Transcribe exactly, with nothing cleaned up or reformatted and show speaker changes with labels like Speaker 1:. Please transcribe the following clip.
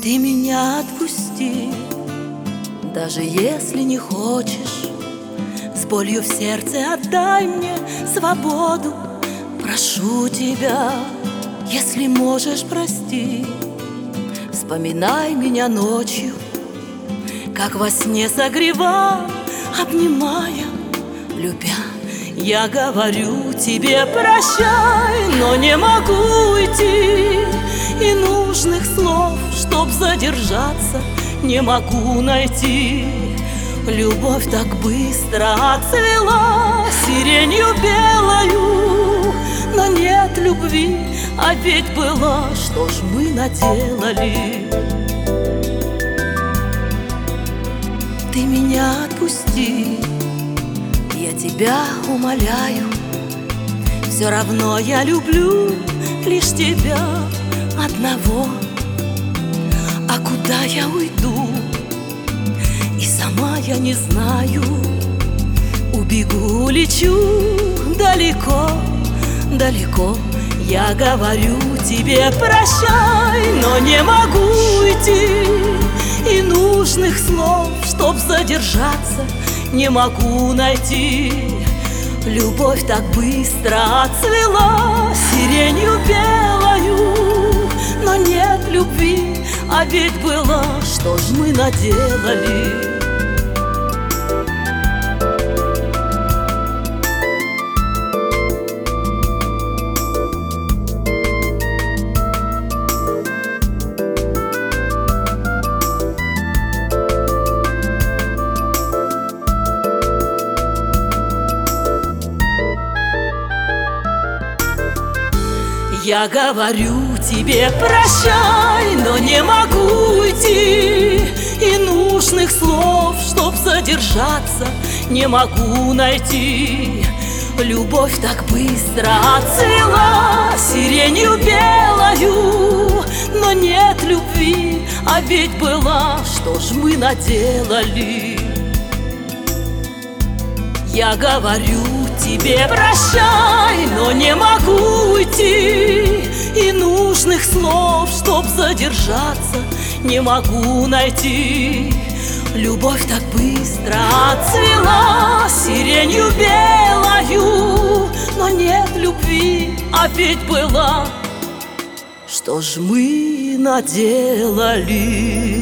Speaker 1: Ты меня отпусти, даже если не хочешь. С болью в сердце отдай мне свободу. Прошу тебя, если можешь, прости. Вспоминай меня ночью, как во сне согревал, обнимая, любя. Я говорю тебе прощай, но не могу уйти, и нужных слов, чтоб задержаться, не могу найти. Любовь так быстро отцвела сиренью белою, но нет любви, а ведь была, что ж мы наделали. Ты меня отпусти, я тебя умоляю, все равно я люблю лишь тебя одного. А куда я уйду, и сама я не знаю. Убегу, улечу далеко, далеко. Я говорю тебе прощай, но не могу уйти, и нужных слов, чтоб задержаться, не могу найти. Любовь так быстро отцвела сиренью белою, но нет любви, а ведь была, что ж мы наделали. Я говорю тебе прощай, но не могу уйти, и нужных слов, чтоб задержаться, не могу найти. Любовь так быстро отцвела сиренью белою, но нет любви, а ведь была, что ж мы наделали. Я говорю тебе прощай, но не могу уйти, и нужных слов, чтоб задержаться, не могу найти. Любовь так быстро отцвела сиренью белою, но нет любви, а ведь была, что ж мы наделали.